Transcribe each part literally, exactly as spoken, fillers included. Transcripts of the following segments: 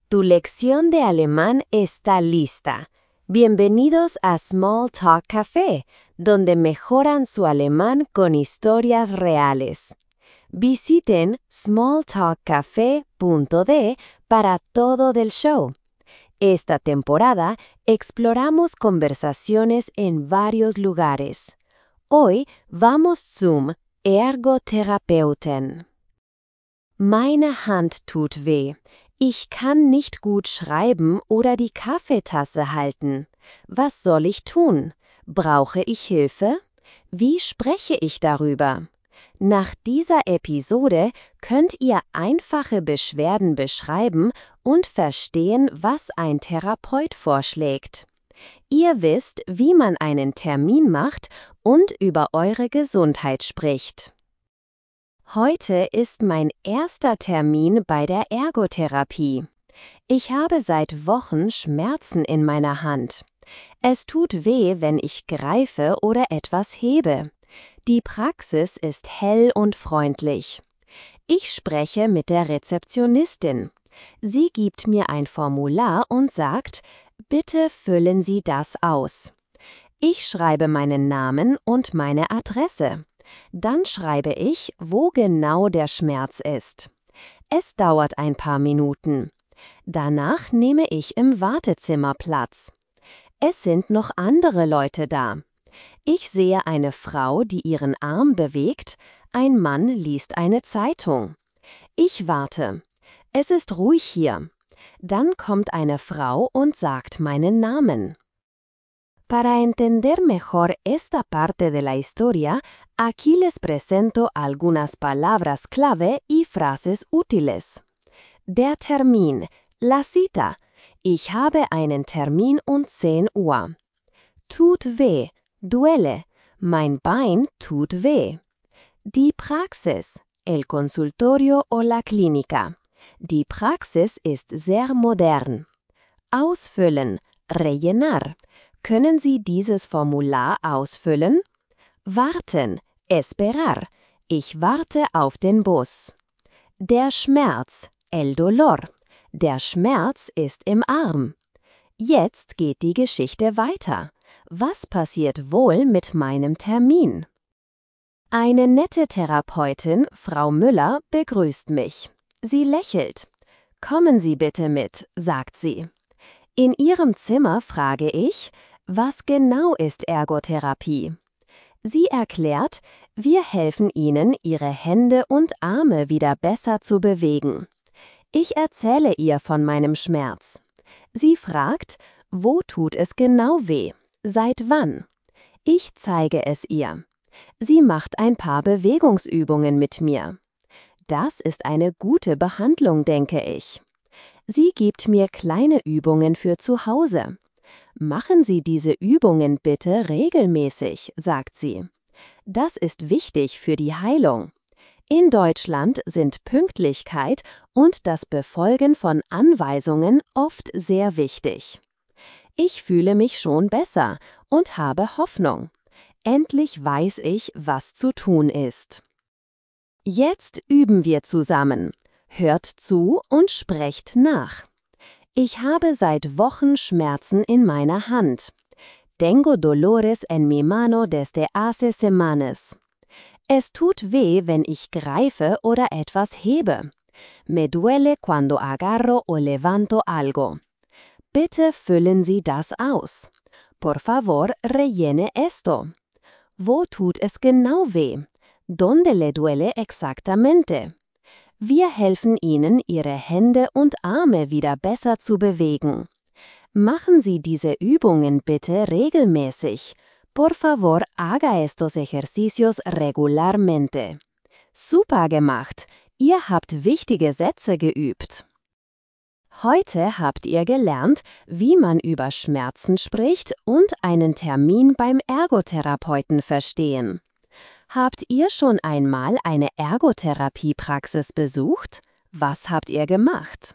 Tu lección de alemán está lista. Bienvenidos a Small Talk Café, donde mejoran su alemán con historias reales. Visiten small talk cafe punto d para todo del show. Esta temporada exploramos conversaciones en varios lugares. Hoy vamos zum Ergotherapeuten. Meine Hand tut weh. Ich kann nicht gut schreiben oder die Kaffeetasse halten. Was soll ich tun? Brauche ich Hilfe? Wie spreche ich darüber? Nach dieser Episode könnt ihr einfache Beschwerden beschreiben und verstehen, was ein Therapeut vorschlägt. Ihr wisst, wie man einen Termin macht und über eure Gesundheit spricht. Heute ist mein erster Termin bei der Ergotherapie. Ich habe seit Wochen Schmerzen in meiner Hand. Es tut weh, wenn ich greife oder etwas hebe. Die Praxis ist hell und freundlich. Ich spreche mit der Rezeptionistin. Sie gibt mir ein Formular und sagt, bitte füllen Sie das aus. Ich schreibe meinen Namen und meine Adresse. Dann schreibe ich, wo genau der Schmerz ist. Es dauert ein paar Minuten. Danach nehme ich im Wartezimmer Platz. Es sind noch andere Leute da. Ich sehe eine Frau, die ihren Arm bewegt, ein Mann liest eine Zeitung. Ich warte. Es ist ruhig hier. Dann kommt eine Frau und sagt meinen Namen. Para entender mejor esta parte de la historia, aquí les presento algunas palabras clave y frases útiles. Der Termin, la cita. Ich habe einen Termin um zehn Uhr. Tut weh, duele. Mein Bein tut weh. Die Praxis, el consultorio o la clínica. Die Praxis ist sehr modern. Ausfüllen, rellenar. Können Sie dieses Formular ausfüllen? Warten, esperar. Ich warte auf den Bus. Der Schmerz, el dolor. Der Schmerz ist im Arm. Jetzt geht die Geschichte weiter. Was passiert wohl mit meinem Termin? Eine nette Therapeutin, Frau Müller, begrüßt mich. Sie lächelt. Kommen Sie bitte mit, sagt sie. In ihrem Zimmer frage ich, was genau ist Ergotherapie? Sie erklärt, wir helfen Ihnen, Ihre Hände und Arme wieder besser zu bewegen. Ich erzähle ihr von meinem Schmerz. Sie fragt, wo tut es genau weh? Seit wann? Ich zeige es ihr. Sie macht ein paar Bewegungsübungen mit mir. Das ist eine gute Behandlung, denke ich. Sie gibt mir kleine Übungen für zu Hause. Machen Sie diese Übungen bitte regelmäßig, sagt sie. Das ist wichtig für die Heilung. In Deutschland sind Pünktlichkeit und das Befolgen von Anweisungen oft sehr wichtig. Ich fühle mich schon besser und habe Hoffnung. Endlich weiß ich, was zu tun ist. Jetzt üben wir zusammen. Hört zu und sprecht nach. Ich habe seit Wochen Schmerzen in meiner Hand. Tengo dolores en mi mano desde hace semanas. Es tut weh, wenn ich greife oder etwas hebe. Me duele cuando agarro o levanto algo. Bitte füllen Sie das aus. Por favor, rellene esto. Wo tut es genau weh? ¿Dónde le duele exactamente? Wir helfen Ihnen, Ihre Hände und Arme wieder besser zu bewegen. Machen Sie diese Übungen bitte regelmäßig. Por favor, haga estos ejercicios regularmente. Super gemacht! Ihr habt wichtige Sätze geübt. Heute habt ihr gelernt, wie man über Schmerzen spricht und einen Termin beim Ergotherapeuten verstehen. Habt ihr schon einmal eine Ergotherapiepraxis besucht? Was habt ihr gemacht?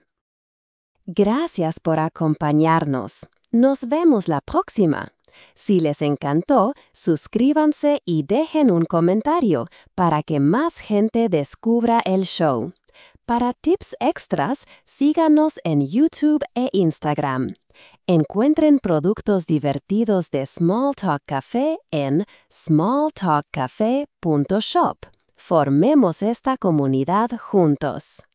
Gracias por acompañarnos. Nos vemos la próxima. Si les encantó, suscríbanse y dejen un comentario para que más gente descubra el show. Para tips extras, síganos en YouTube e Instagram. Encuentren productos divertidos de Small Talk Café en small talk cafe punto shop. Formemos esta comunidad juntos.